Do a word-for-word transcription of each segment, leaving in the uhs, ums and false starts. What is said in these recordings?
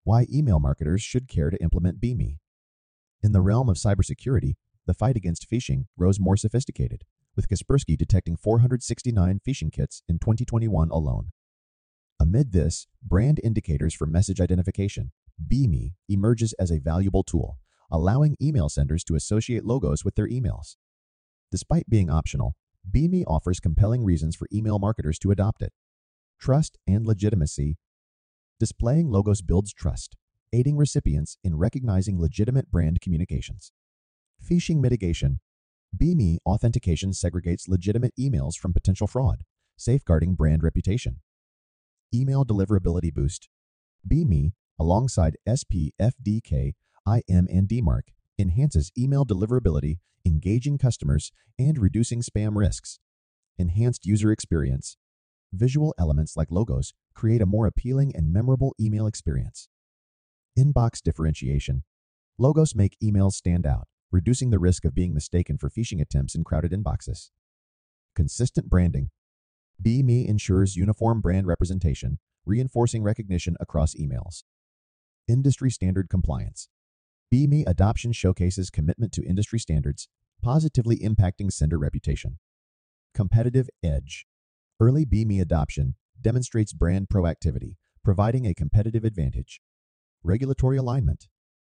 Why email marketers should care to implement B M E. In the realm of cybersecurity, the fight against phishing grows more sophisticated, with Kaspersky detecting four hundred sixty-nine phishing kits in twenty twenty-one alone. Amid this, brand indicators for message identification, B M E, emerges as a valuable tool, allowing email senders to associate logos with their emails. Despite being optional, B M E offers compelling reasons for email marketers to adopt it. Trust and legitimacy. Displaying logos builds trust, aiding recipients in recognizing legitimate brand communications. Phishing mitigation. B M E authentication segregates legitimate emails from potential fraud, safeguarding brand reputation. Email deliverability boost. B M E, alongside S P F D K, I M, and D MARC, enhances email deliverability, engaging customers, and reducing spam risks. Enhanced user experience. Visual elements like logos create a more appealing and memorable email experience. Inbox differentiation. Logos make emails stand out, reducing the risk of being mistaken for phishing attempts in crowded inboxes. Consistent branding. B M E ensures uniform brand representation, reinforcing recognition across emails. Industry standard compliance. B M E adoption showcases commitment to industry standards, positively impacting sender reputation. Competitive edge. Early B M E adoption demonstrates brand proactivity, providing a competitive advantage. Regulatory alignment.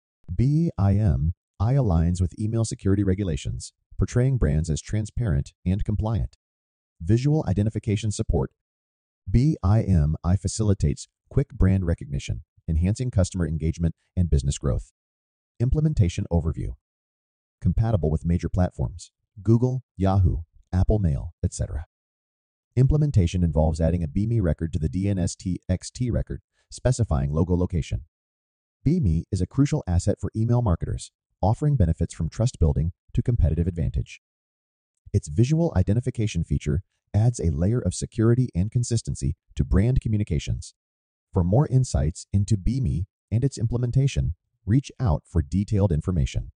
B I M I aligns with email security regulations, portraying brands as transparent and compliant. Visual identification support. B I M I facilitates quick brand recognition, enhancing customer engagement and business growth. Implementation overview. Compatible with major platforms: Google, Yahoo, Apple Mail, et cetera. Implementation involves adding a B M E record to the D N S T X T record, specifying logo location. B M E is a crucial asset for email marketers, offering benefits from trust building to competitive advantage. Its visual identification feature adds a layer of security and consistency to brand communications. For more insights into B M E and its implementation, reach out for detailed information.